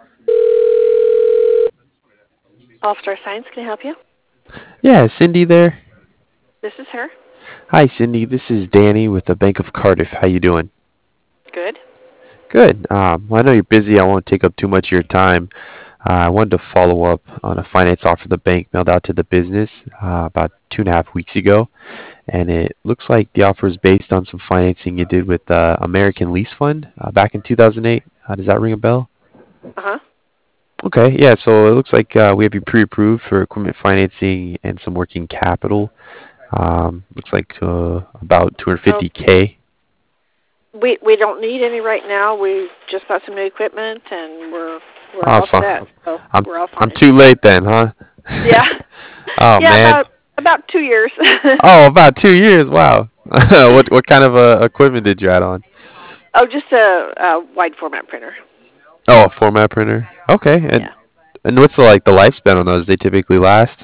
All Star Science, can I help you? Yeah, is Cindy there? This is her. Hi, Cindy. This is Danny with the Bank of Cardiff. How you doing? Good. Good. Well, I know you're busy. I won't take up too much of your time. I wanted to follow up on a finance offer the bank mailed out to the business about 2.5 weeks ago, and it looks like the offer is based on some financing you did with American Lease Fund back in 2008. Does that ring a bell? Uh-huh. Okay, yeah. So it looks like we have you pre-approved for equipment financing and some working capital. Looks like about Oh, 250K. we don't need any right now. We just bought some new equipment and we're Oh, all so set. So I'm we're all I'm fine. too late then, huh? Yeah. Oh Yeah, man. about 2 years. Oh, about 2 years. Wow. What kind of equipment did you add on? Oh, just a wide format printer. Oh, a format printer. Okay. And Yeah. and what's the lifespan on those? They typically last?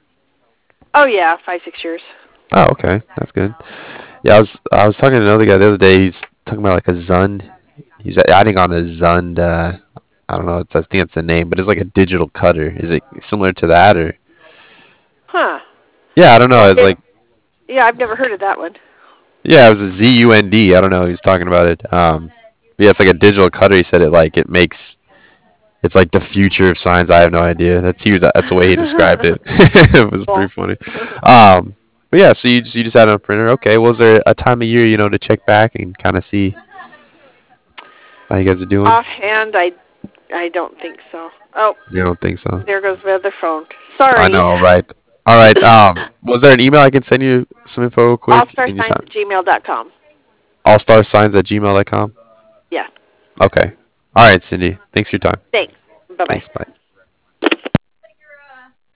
Oh yeah, 5, 6 years. Oh, okay. That's good. Yeah, I was talking to another guy the other day. He's talking about like a Zund. He's adding on a Zund. I don't know. I think it's the name, but it's like a digital cutter. Is it similar to that or? Huh. Yeah, I don't know. Yeah, It's like yeah, I've never heard of that one. yeah, it was a ZUND. I don't know. He was talking about it. But yeah, it's like a digital cutter. He said it makes it's like the future of science. I have no idea. That's the way he described it. It was pretty Well, funny. Um, but yeah, so you just had a printer. Okay. Was there a time of year to check back and kind of see how you guys are doing? offhand, I don't think so. Oh, You don't think so? there goes the other phone. I Sorry. know, right? All right. Was there an email I can send you some info real quick? And just allstarscience@gmail.com. allstarsigns@gmail.com. Yeah. Okay. All right, Cindy. Thanks for your time. Thanks. Bye bye. Thanks. Bye.